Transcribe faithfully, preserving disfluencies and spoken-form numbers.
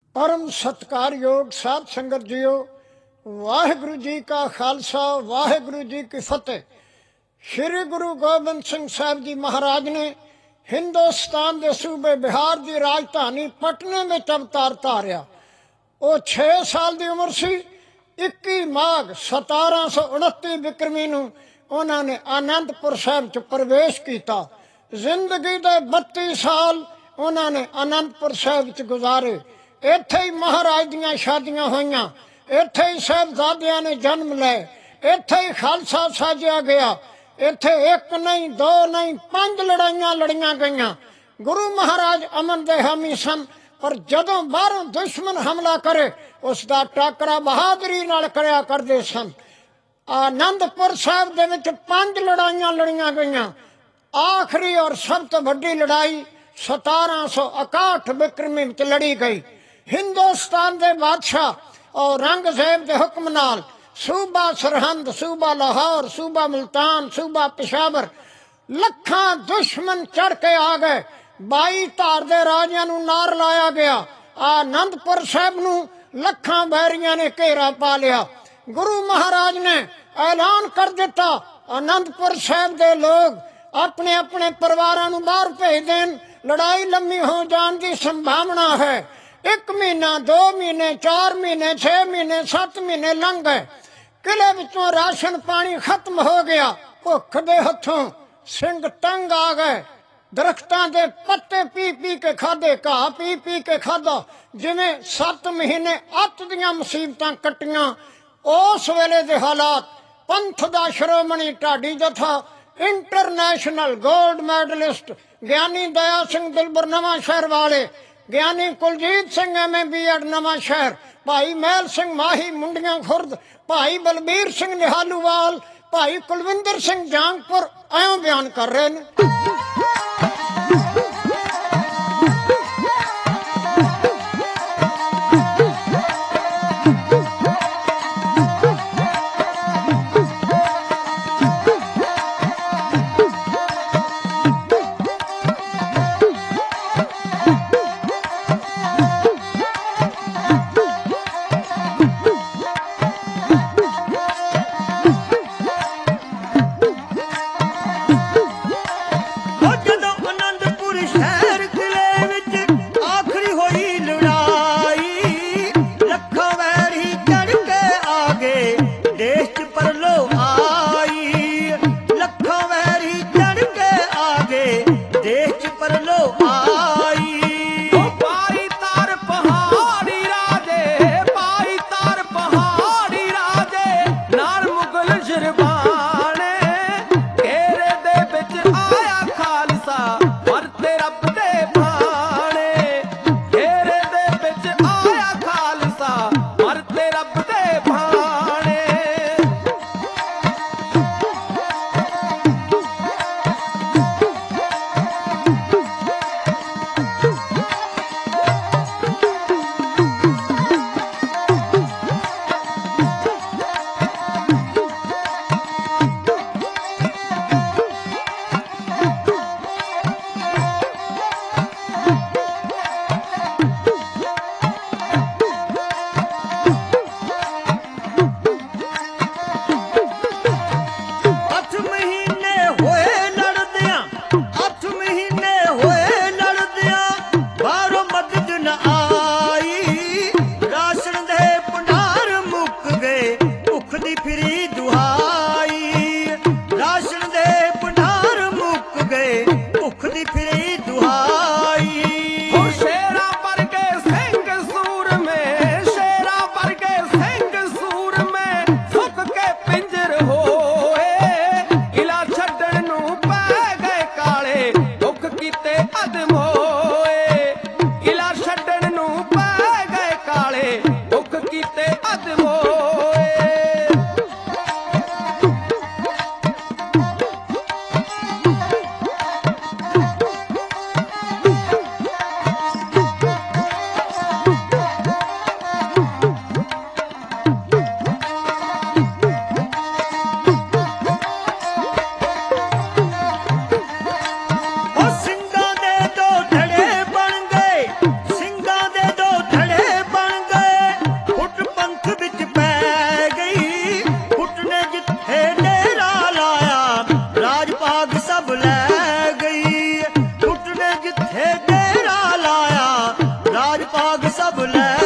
परम सत्कारयोग साध संगत जियो, वाहिगुरु जी का खालसा वाहिगुरु जी की फतेह। श्री गुरु गोबिंद सिंह साहब जी महाराज ने हिंदुस्तान के सूबे बिहार की राजधानी पटने में अवतार धारिया। वो छे साल की उम्र सी। इक्की माघ सतारह सौ उनती बिक्रमी नूं उन्होंने आनंदपुर साहब च प्रवेश किया। जिंदगी के बत्ती साल उन्होंने आनंदपुर साहब च गुजारे। इत्थे ही महाराज दियां शादियां होइयां, इत्थे ही साहबजादियां ने जन्म ले, इत्थे ही खालसा साजिया गया। इत्थे एक नहीं दो नहीं पांच लड़ाइयां लड़ियां गईयां। गुरु महाराज अमन दे हामी सन, पर जदों बाहरों दुश्मन हमला करे उसका टाकरा बहादुरी नाल करया करदे सन। आनंदपुर साहब दे विच पांच लड़ाइयां लड़ियां गईयां। आखिरी और सब तो वड्डी लड़ाई सतारह सौ इकाहठ बिक्रमी विच लड़ी गई। हिंदुस्तान के बादशाह और औरंगजेब के हुक्म नाल सूबा सरहंद, सूबा लाहौर, सूबा मुल्तान, सूबा पेशावर लखां दुश्मन चढ़ के आ गए। बाई धार दे राजियां नूं नार लाया गया। आनंदपुर साहब नूं लखां बैरियां ने घेरा पा लिया। गुरु महाराज ने ऐलान कर दिता, आनंदपुर साहब के लोग अपने अपने परिवारां नूं बाहर भेज देन, लड़ाई लम्मी हो जाने की संभावना है। एक महीना, दो महीने, चार महीने, छे महीने, सत्त महीने लंघ गए। किले विचों राशन पानी खत्म हो गया। भुख दे हथों सिंह तंग आ गए। दरख्तां दे पत्ते पी पी के खाधे, घाह पी पी के खाधा। जिवें सत्त महीने अत दियां मुसीबतां कट्टियां। उस वेले दे हालात, पंथ दा श्रोमणी ढाडी जथा, इंटरनेशनल गोल्ड मैडलिस्ट ज्ञानी दया सिंह दिलबर नवां शहर वाले, Giani Kuljit Singh M A B Ed Nawan Shahar, भाई महल सिंह माही मुंडियां खुर्द, भाई बलबीर सिंह निहालूवाल, भाई कुलविंदर सिंह जांगपुर ऐं बयान कर रहे हैं। ਰਾਜ ਭਾਗ ਸਭ ਲੈ